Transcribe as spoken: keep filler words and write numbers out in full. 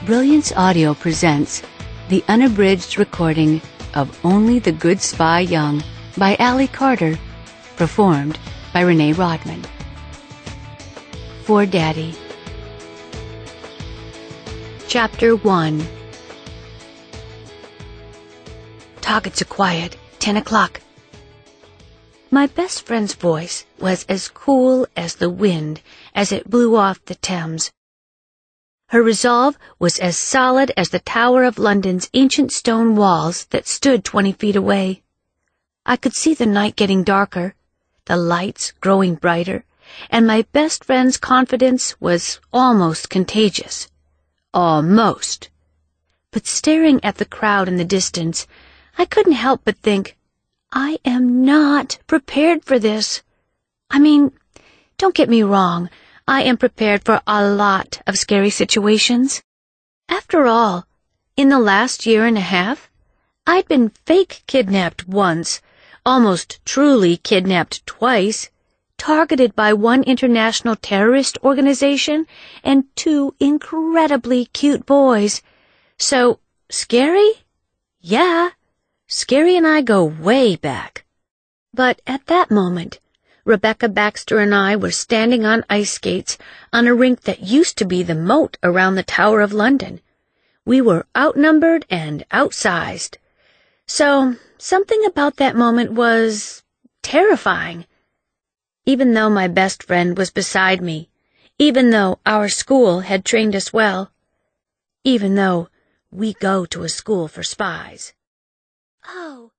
Brilliance Audio presents the unabridged recording of Only the Good Spy Young by Allie Carter, performed by Renee Rodman. For Daddy. Chapter one. Targets are quiet. Ten o'clock. My best friend's voice was as cool as the wind as it blew off the Thames. Her resolve was as solid as the Tower of London's ancient stone walls that stood twenty feet away. I could see the night getting darker, the lights growing brighter, and my best friend's confidence was almost contagious. Almost. But staring at the crowd in the distance, I couldn't help but think, I am not prepared for this. I mean, don't get me wrong, I am prepared for a lot of scary situations. After all, in the last year and a half, I'd been fake kidnapped once, almost truly kidnapped twice, targeted by one international terrorist organization and two incredibly cute boys. So, scary? Yeah, Scary and I go way back. But at that moment, Rebecca Baxter and I were standing on ice skates on a rink that used to be the moat around the Tower of London. We were outnumbered and outsized. So, something about that moment was terrifying. Even though my best friend was beside me, even though our school had trained us well, even though we go to a school for spies. Oh,